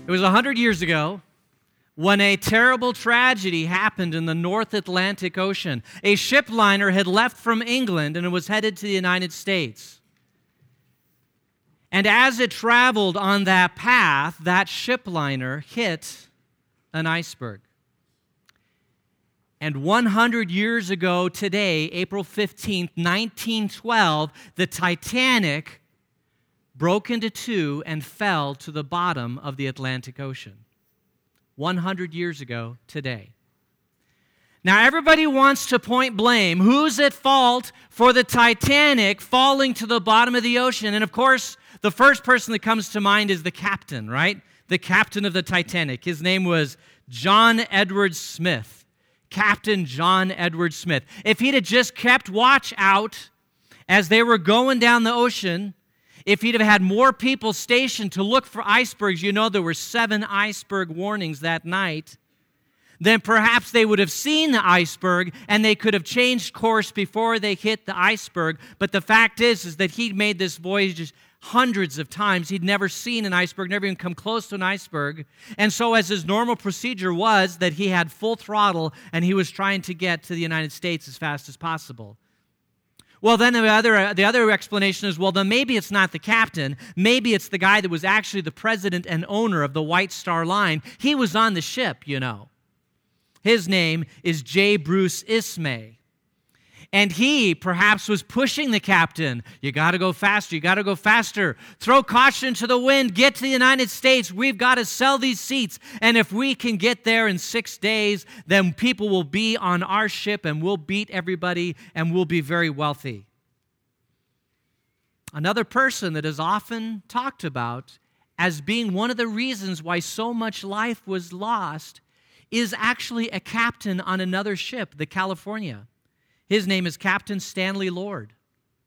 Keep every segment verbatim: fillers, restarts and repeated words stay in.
It was one hundred years ago when a terrible tragedy happened in the North Atlantic Ocean. A ship liner had left from England and it was headed to the United States. And as it traveled on that path, that ship liner hit an iceberg. And one hundred years ago today, April fifteenth, nineteen twelve, the Titanic broke into two and fell to the bottom of the Atlantic Ocean. one hundred years ago today. Now, everybody wants to point blame. Who's at fault for the Titanic falling to the bottom of the ocean? And of course, the first person that comes to mind is the captain, right? The captain of the Titanic. His name was John Edward Smith. Captain John Edward Smith. If he'd have just kept watch out as they were going down the ocean, if he'd have had more people stationed to look for icebergs, you know there were seven iceberg warnings that night, then perhaps they would have seen the iceberg and they could have changed course before they hit the iceberg. But the fact is, is that he'd made this voyage hundreds of times. He'd never seen an iceberg, never even come close to an iceberg. And so as his normal procedure was that he had full throttle and he was trying to get to the United States as fast as possible. Well, then the other, the other explanation is, well, then maybe it's not the captain. Maybe it's the guy that was actually the president and owner of the White Star Line. He was on the ship, you know. His name is J. Bruce Ismay. And he perhaps was pushing the captain. You got to go faster. You got to go faster. Throw caution to the wind. Get to the United States. We've got to sell these seats. And if we can get there in six days, then people will be on our ship and we'll beat everybody and we'll be very wealthy. Another person that is often talked about as being one of the reasons why so much life was lost is actually a captain on another ship, the California. His name is Captain Stanley Lord.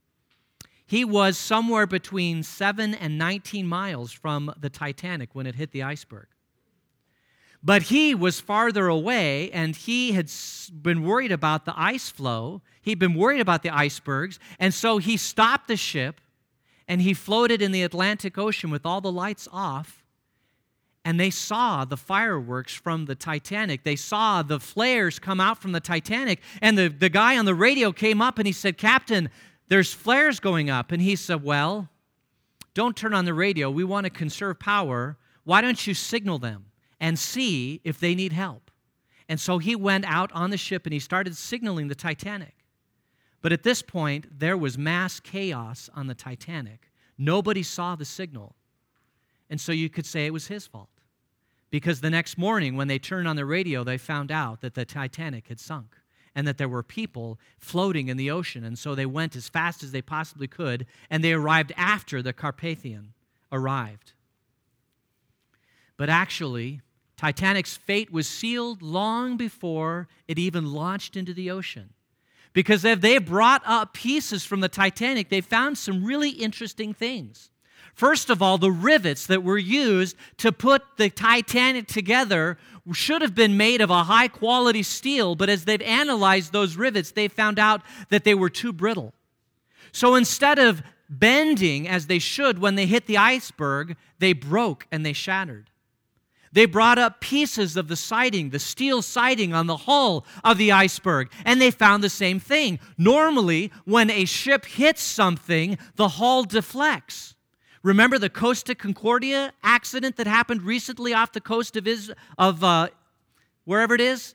He was somewhere between seven and nineteen miles from the Titanic when it hit the iceberg. But he was farther away, and he had been worried about the ice flow. He'd been worried about the icebergs, and so he stopped the ship, and he floated in the Atlantic Ocean with all the lights off, and they saw the fireworks from the Titanic. They saw the flares come out from the Titanic. And the, the guy on the radio came up and he said, "Captain, there's flares going up." And he said, "Well, don't turn on the radio. We want to conserve power. Why don't you signal them and see if they need help?" And so he went out on the ship and he started signaling the Titanic. But at this point, there was mass chaos on the Titanic. Nobody saw the signal. And so you could say it was his fault. Because the next morning, when they turned on the radio, they found out that the Titanic had sunk and that there were people floating in the ocean. And so they went as fast as they possibly could, and they arrived after the Carpathian arrived. But actually, Titanic's fate was sealed long before it even launched into the ocean. Because if they brought up pieces from the Titanic, they found some really interesting things. First of all, the rivets that were used to put the Titanic together should have been made of a high-quality steel, but as they've analyzed those rivets, they found out that they were too brittle. So instead of bending as they should when they hit the iceberg, they broke and they shattered. They brought up pieces of the siding, the steel siding on the hull of the iceberg, and they found the same thing. Normally, when a ship hits something, the hull deflects. Remember the Costa Concordia accident that happened recently off the coast of, Is- of uh, wherever it is?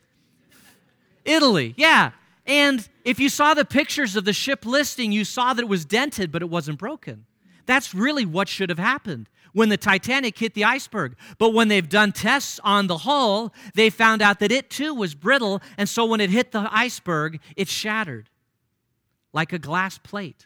Italy, yeah. And if you saw the pictures of the ship listing, you saw that it was dented, but it wasn't broken. That's really what should have happened when the Titanic hit the iceberg. But when they've done tests on the hull, they found out that it too was brittle, and so when it hit the iceberg, it shattered like a glass plate.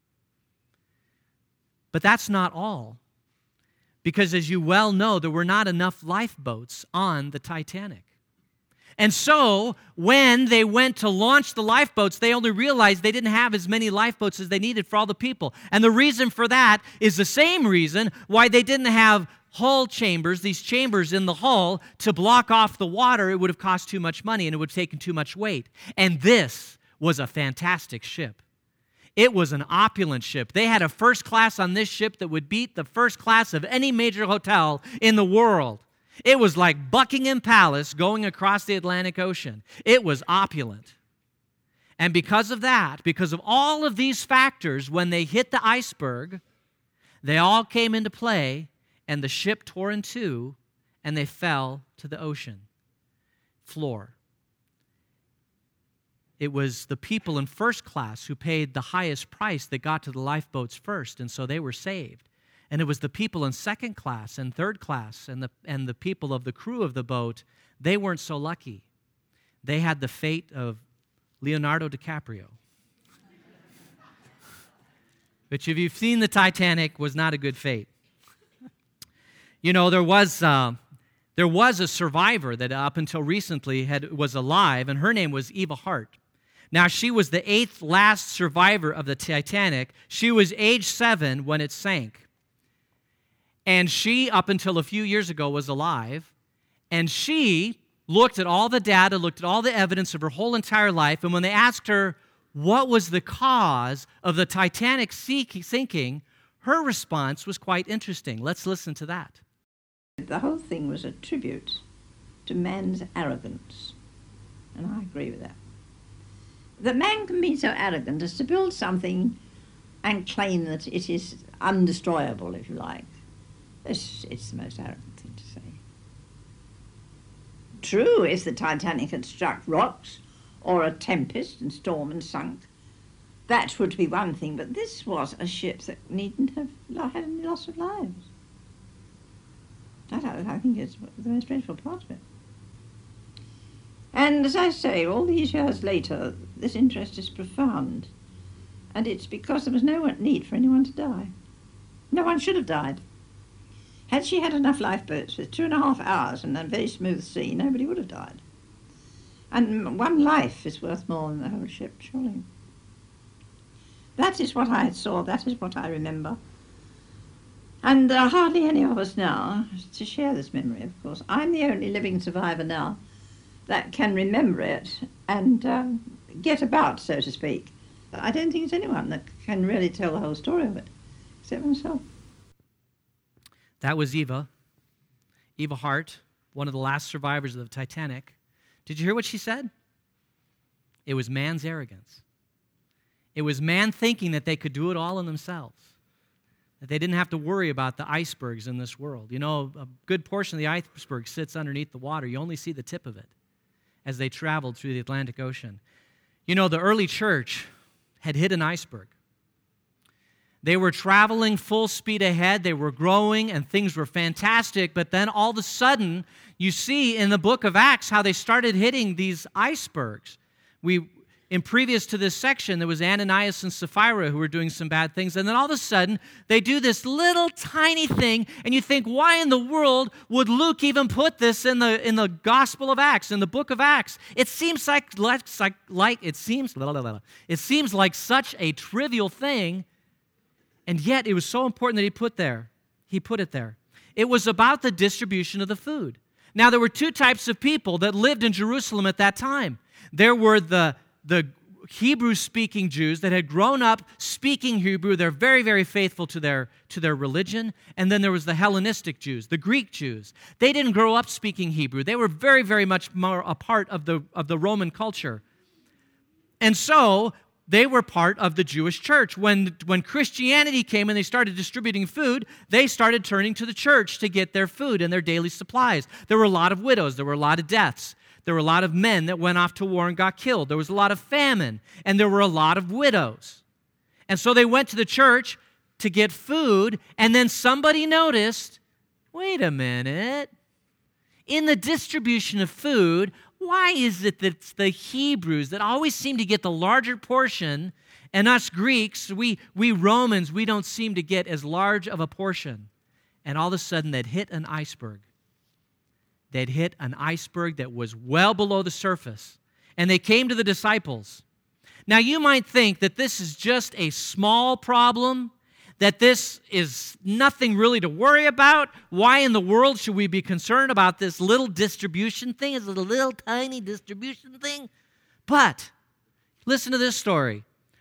But that's not all, because as you well know, there were not enough lifeboats on the Titanic. And so when they went to launch the lifeboats, they only realized they didn't have as many lifeboats as they needed for all the people. And the reason for that is the same reason why they didn't have hull chambers, these chambers in the hull, to block off the water. It would have cost too much money and it would have taken too much weight. And this was a fantastic ship. It was an opulent ship. They had a first class on this ship that would beat the first class of any major hotel in the world. It was like Buckingham Palace going across the Atlantic Ocean. It was opulent. And because of that, because of all of these factors, when they hit the iceberg, they all came into play, and the ship tore in two, and they fell to the ocean floor. It was the people in first class who paid the highest price that got to the lifeboats first, and so they were saved. And it was the people in second class and third class and the, and the people of the crew of the boat, they weren't so lucky. They had the fate of Leonardo DiCaprio. Which, if you've seen the Titanic, was not a good fate. You know, there was uh, there was a survivor that up until recently had was alive, and her name was Eva Hart. Now, she was the eighth last survivor of the Titanic. She was age seven when it sank. And she, up until a few years ago, was alive. And she looked at all the data, looked at all the evidence of her whole entire life, and when they asked her what was the cause of the Titanic sinking, her response was quite interesting. Let's listen to that. The whole thing was a tribute to man's arrogance, and I agree with that. That man can be so arrogant as to build something and claim that it is undestroyable, if you like. It's, it's the most arrogant thing to say. True, if the Titanic had struck rocks or a tempest and storm and sunk, that would be one thing, but this was a ship that needn't have had any loss of lives. That, I think, is the most dreadful part of it. And as I say, all these years later, this interest is profound. And it's because there was no need for anyone to die. No one should have died. Had she had enough lifeboats with two and a half hours and a very smooth sea, nobody would have died. And one life is worth more than the whole ship, surely. That is what I saw, that is what I remember. And there are hardly any of us now to share this memory, of course. I'm the only living survivor now that can remember it and um, get about, so to speak. I don't think there's anyone that can really tell the whole story of it, except myself. That was Eva, Eva Hart, one of the last survivors of the Titanic. Did you hear what she said? It was man's arrogance. It was man thinking that they could do it all in themselves, that they didn't have to worry about the icebergs in this world. You know, a good portion of the iceberg sits underneath the water. You only see the tip of it as they traveled through the Atlantic Ocean. You know, the early church had hit an iceberg. They were traveling full speed ahead. They were growing, and things were fantastic. But then all of a sudden, you see in the book of Acts how they started hitting these icebergs. We, in previous to this section, there was Ananias and Sapphira who were doing some bad things. And then all of a sudden, they do this little tiny thing, and you think, why in the world would Luke even put this in the in the Gospel of Acts, in the book of Acts? It seems like like, like it seems blah, blah, blah, it seems like such a trivial thing. And yet, it was so important that he put there. He put it there. It was about the distribution of the food. Now, there were two types of people that lived in Jerusalem at that time. There were the, the Hebrew-speaking Jews that had grown up speaking Hebrew. They're very, very faithful to their, to their religion. And then there was the Hellenistic Jews, the Greek Jews. They didn't grow up speaking Hebrew. They were very, very much more a part of the, of the Roman culture. And so they were part of the Jewish church. When, when Christianity came and they started distributing food, they started turning to the church to get their food and their daily supplies. There were a lot of widows. There were a lot of deaths. There were a lot of men that went off to war and got killed. There was a lot of famine, and there were a lot of widows. And so they went to the church to get food, and then somebody noticed, wait a minute, in the distribution of food, why is it that it's the Hebrews that always seem to get the larger portion, and us Greeks, we, we Romans, we don't seem to get as large of a portion? And all of a sudden, they'd hit an iceberg. They'd hit an iceberg that was well below the surface. And they came to the disciples. Now, you might think that this is just a small problem, that this is nothing really to worry about. Why in the world should we be concerned about this little distribution thing? It's a little tiny distribution thing. But listen to this story.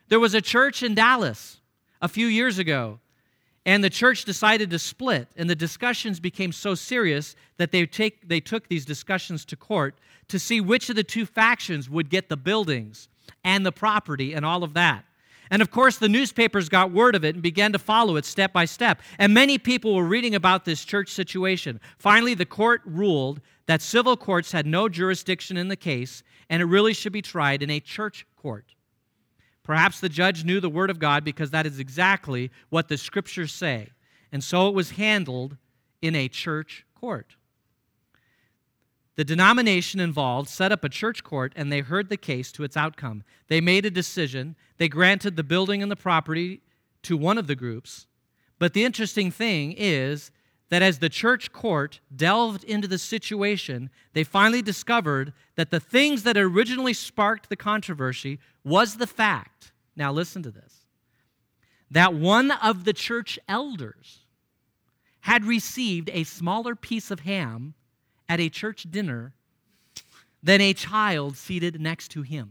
There was a church in Dallas a few years ago, and the church decided to split, and the discussions became so serious that they take they took these discussions to court to see which of the two factions would get the buildings and the property and all of that. And of course, the newspapers got word of it and began to follow it step by step. And many people were reading about this church situation. Finally, the court ruled that civil courts had no jurisdiction in the case, and it really should be tried in a church court. Perhaps the judge knew the Word of God because that is exactly what the Scriptures say. And so it was handled in a church court. The denomination involved set up a church court, and they heard the case to its outcome. They made a decision. They granted the building and the property to one of the groups. But the interesting thing is that as the church court delved into the situation, they finally discovered that the things that originally sparked the controversy was the fact, now listen to this, that one of the church elders had received a smaller piece of ham at a church dinner than a child seated next to him.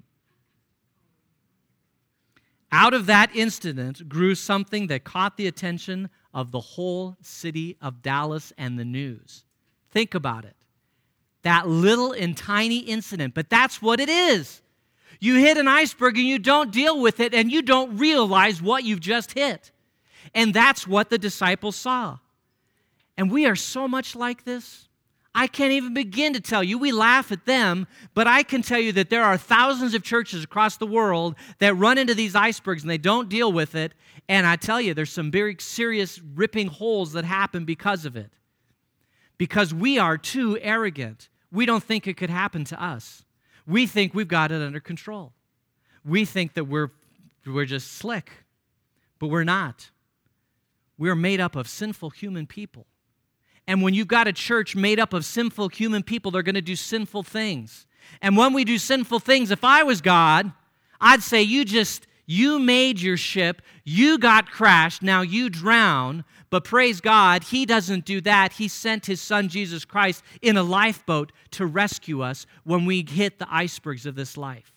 Out of that incident grew something that caught the attention of the whole city of Dallas and the news. Think about it. That little and tiny incident, but that's what it is. You hit an iceberg and you don't deal with it and you don't realize what you've just hit. And that's what the disciples saw. And we are so much like this. I can't even begin to tell you. We laugh at them, but I can tell you that there are thousands of churches across the world that run into these icebergs and they don't deal with it. And I tell you, there's some very serious ripping holes that happen because of it. Because we are too arrogant. We don't think it could happen to us. We think we've got it under control. We think that we're, we're just slick, but we're not. We're made up of sinful human people. And when you've got a church made up of sinful human people, they're going to do sinful things. And when we do sinful things, if I was God, I'd say, you just, you made your ship, you got crashed, now you drown. But praise God, He doesn't do that. He sent His Son, Jesus Christ, in a lifeboat to rescue us when we hit the icebergs of this life.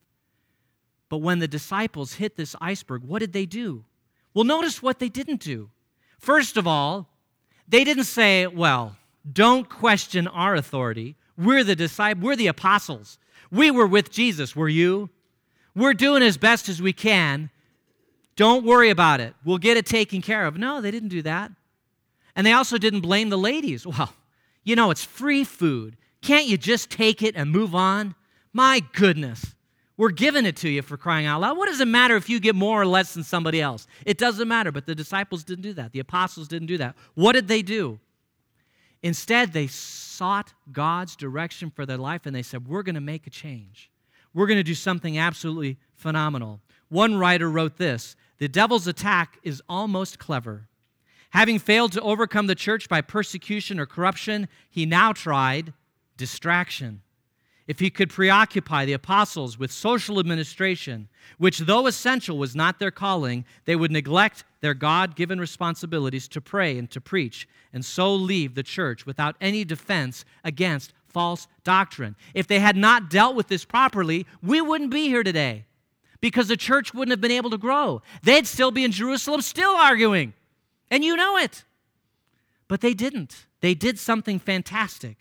But when the disciples hit this iceberg, what did they do? Well, notice what they didn't do. First of all, they didn't say, well, don't question our authority. We're the disciples, we're the apostles. We were with Jesus, were you? We're doing as best as we can. Don't worry about it. We'll get it taken care of. No, they didn't do that. And they also didn't blame the ladies. Well, you know, it's free food. Can't you just take it and move on? My goodness. We're giving it to you, for crying out loud. What does it matter if you get more or less than somebody else? It doesn't matter, but the disciples didn't do that. The apostles didn't do that. What did they do? Instead, they sought God's direction for their life, and they said, we're going to make a change. We're going to do something absolutely phenomenal. One writer wrote this, the devil's attack is almost clever. Having failed to overcome the church by persecution or corruption, he now tried distraction. If he could preoccupy the apostles with social administration, which though essential was not their calling, they would neglect their God-given responsibilities to pray and to preach, and so leave the church without any defense against false doctrine. If they had not dealt with this properly, we wouldn't be here today because the church wouldn't have been able to grow. They'd still be in Jerusalem still arguing, and you know it. But they didn't. They did something fantastic.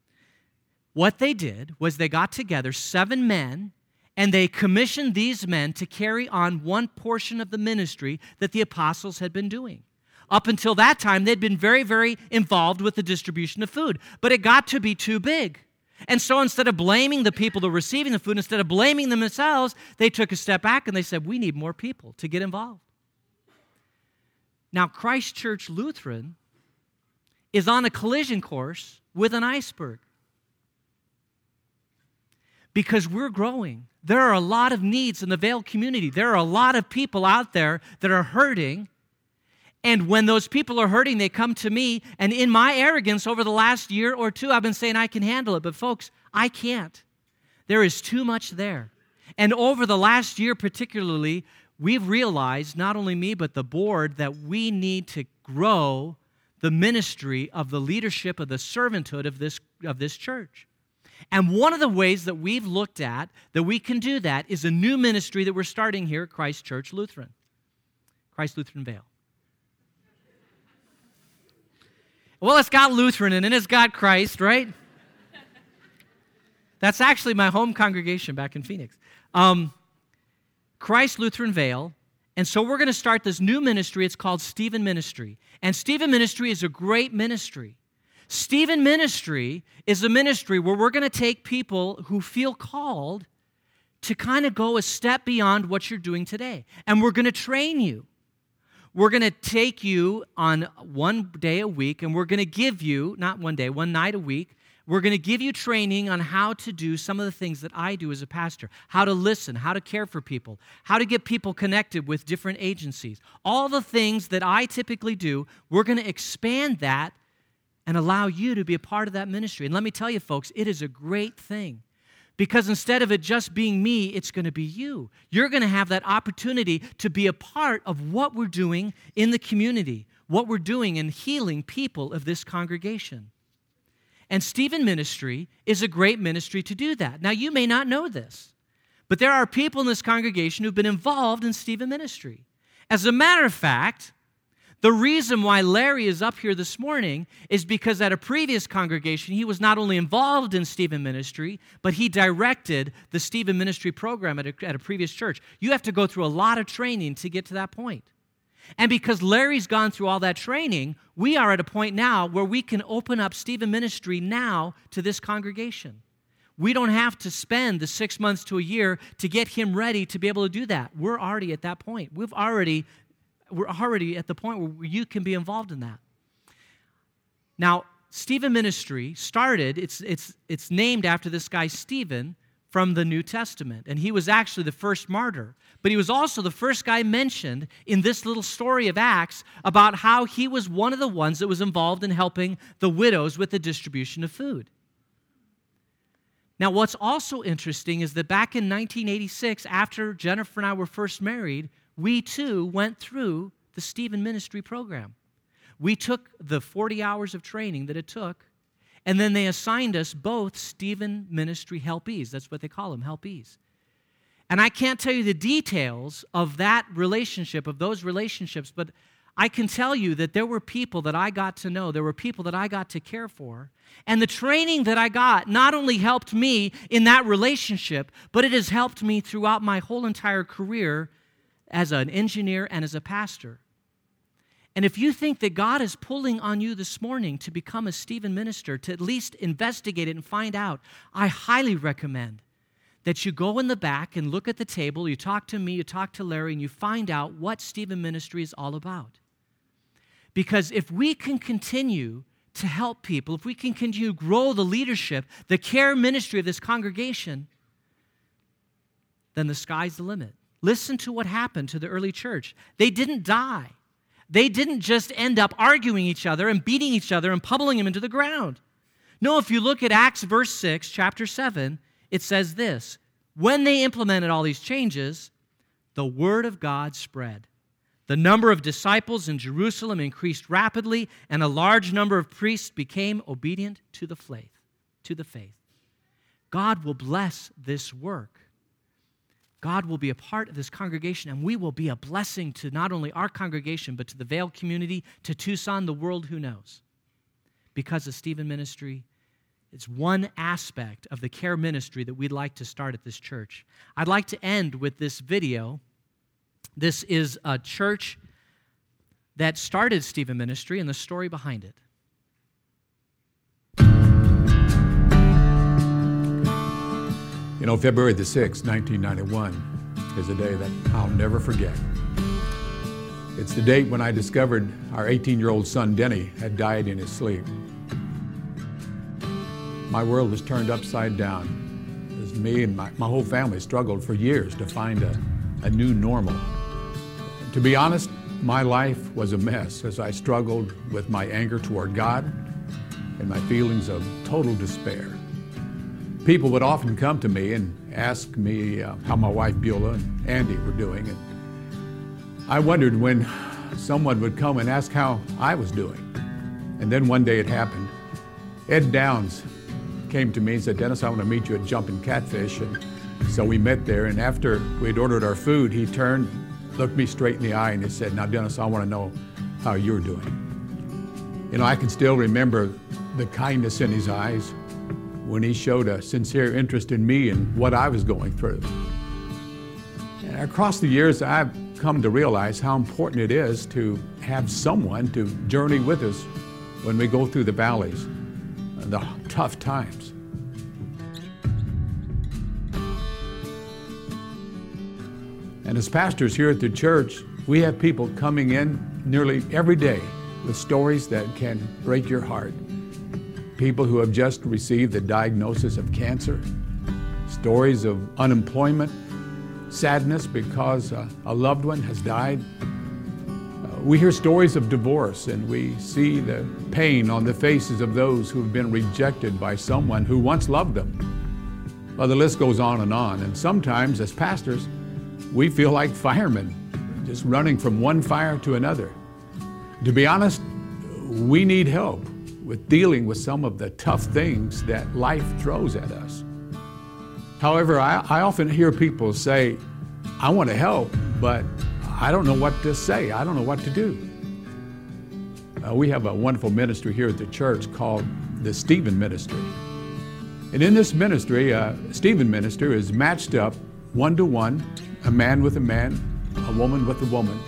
What they did was they got together seven men, and they commissioned these men to carry on one portion of the ministry that the apostles had been doing. Up until that time, they'd been very, very involved with the distribution of food, but it got to be too big. And so instead of blaming the people that were receiving the food, instead of blaming themselves, they took a step back and they said, we need more people to get involved. Now, Christ Church Lutheran is on a collision course with an iceberg. Because we're growing. There are a lot of needs in the Vail community. There are a lot of people out there that are hurting. And when those people are hurting, they come to me. And in my arrogance over the last year or two, I've been saying I can handle it. But folks, I can't. There is too much there. And over the last year particularly, we've realized, not only me, but the board, that we need to grow the ministry of the leadership of the servanthood of this, of this church. And one of the ways that we've looked at that we can do that is a new ministry that we're starting here at Christ Church Lutheran, Christ Lutheran Vail. Well, it's got Lutheran in it, it's got Christ, right? That's actually my home congregation back in Phoenix. Um, Christ Lutheran Vail. And so we're going to start this new ministry. It's called Stephen Ministry. And Stephen Ministry is a great ministry. Stephen Ministry is a ministry where we're going to take people who feel called to kind of go a step beyond what you're doing today. And we're going to train you. We're going to take you on one day a week, and we're going to give you, not one day, one night a week, we're going to give you training on how to do some of the things that I do as a pastor, how to listen, how to care for people, how to get people connected with different agencies. All the things that I typically do, we're going to expand that and allow you to be a part of that ministry. And let me tell you, folks, it is a great thing. Because instead of it just being me, it's going to be you. You're going to have that opportunity to be a part of what we're doing in the community, what we're doing in healing people of this congregation. And Stephen Ministry is a great ministry to do that. Now, you may not know this, but there are people in this congregation who've been involved in Stephen Ministry. As a matter of fact, the reason why Larry is up here this morning is because at a previous congregation, he was not only involved in Stephen Ministry, but he directed the Stephen Ministry program at a, at a previous church. You have to go through a lot of training to get to that point. And because Larry's gone through all that training, we are at a point now where we can open up Stephen Ministry now to this congregation. We don't have to spend the six months to a year to get him ready to be able to do that. We're already at that point. We've already, we're already at the point where you can be involved in that. Now, Stephen Ministry started, it's, it's, it's named after this guy Stephen from the New Testament. And he was actually the first martyr. But he was also the first guy mentioned in this little story of Acts about how he was one of the ones that was involved in helping the widows with the distribution of food. Now, what's also interesting is that back in nineteen eighty-six, after Jennifer and I were first married, we too went through the Stephen Ministry program. We took the forty hours of training that it took, and then they assigned us both Stephen Ministry helpees. That's what they call them, helpees. And I can't tell you the details of that relationship, of those relationships, but I can tell you that there were people that I got to know, there were people that I got to care for, and the training that I got not only helped me in that relationship, but it has helped me throughout my whole entire career as an engineer and as a pastor. And if you think that God is pulling on you this morning to become a Stephen minister, to at least investigate it and find out, I highly recommend that you go in the back and look at the table, you talk to me, you talk to Larry, and you find out what Stephen Ministry is all about. Because if we can continue to help people, if we can continue to grow the leadership, the care ministry of this congregation, then the sky's the limit. Listen to what happened to the early church. They didn't die. They didn't just end up arguing each other and beating each other and pummeling them into the ground. No, if you look at Acts verse six, chapter seven, it says this: when they implemented all these changes, the word of God spread. The number of disciples in Jerusalem increased rapidly, and a large number of priests became obedient to the faith. To the faith. God will bless this work. God will be a part of this congregation, and we will be a blessing to not only our congregation, but to the Vail community, to Tucson, the world, who knows. Because of Stephen Ministry, it's one aspect of the care ministry that we'd like to start at this church. I'd like to end with this video. This is a church that started Stephen Ministry and the story behind it. You know, February the sixth, nineteen ninety-one is a day that I'll never forget. It's the date when I discovered our eighteen-year-old son, Denny, had died in his sleep. My world was turned upside down as me and my, my whole family struggled for years to find a, a new normal. To be honest, my life was a mess as I struggled with my anger toward God and my feelings of total despair. People would often come to me and ask me uh, how my wife Beulah and Andy were doing. And I wondered when someone would come and ask how I was doing. And then one day it happened. Ed Downs came to me and said, "Dennis, I want to meet you at Jumpin' Catfish." And so we met there, and after we'd ordered our food, he turned, looked me straight in the eye, and he said, "Now, Dennis, I want to know how you're doing." You know, I can still remember the kindness in his eyes when he showed a sincere interest in me and what I was going through. And across the years, I've come to realize how important it is to have someone to journey with us when we go through the valleys, the tough times. And as pastors here at the church, we have people coming in nearly every day with stories that can break your heart. People who have just received the diagnosis of cancer, stories of unemployment, sadness because uh, a loved one has died. Uh, we hear stories of divorce, and we see the pain on the faces of those who have been rejected by someone who once loved them. Well, the list goes on and on, and sometimes as pastors, we feel like firemen, just running from one fire to another. To be honest, we need help with dealing with some of the tough things that life throws at us. However, I, I often hear people say, "I want to help, but I don't know what to say. I don't know what to do." Uh, we have a wonderful ministry here at the church called the Stephen Ministry. And in this ministry, uh, Stephen Minister is matched up one-to-one, a man with a man, a woman with a woman.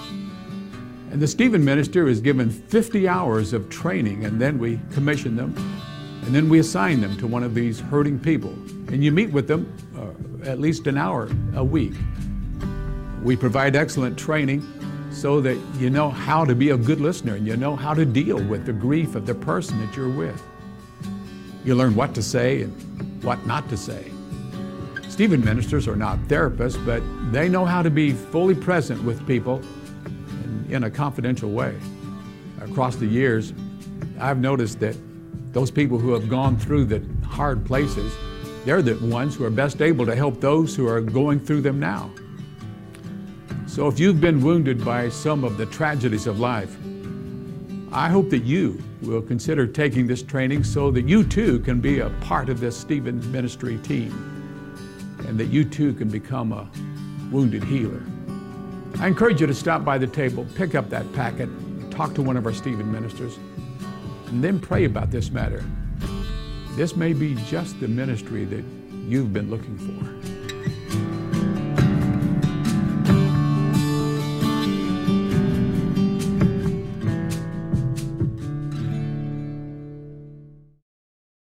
And the Stephen Minister is given fifty hours of training, and then we commission them, and then we assign them to one of these hurting people. And you meet with them uh, at least an hour a week. We provide excellent training so that you know how to be a good listener, and you know how to deal with the grief of the person that you're with. You learn what to say and what not to say. Stephen ministers are not therapists, but they know how to be fully present with people in, in a confidential way. Across the years, I've noticed that those people who have gone through the hard places, they're the ones who are best able to help those who are going through them now. So if you've been wounded by some of the tragedies of life, I hope that you will consider taking this training so that you too can be a part of this Stephen Ministry team, and that you too can become a wounded healer. I encourage you to stop by the table, pick up that packet, talk to one of our Stephen ministers, and then pray about this matter. This may be just the ministry that you've been looking for.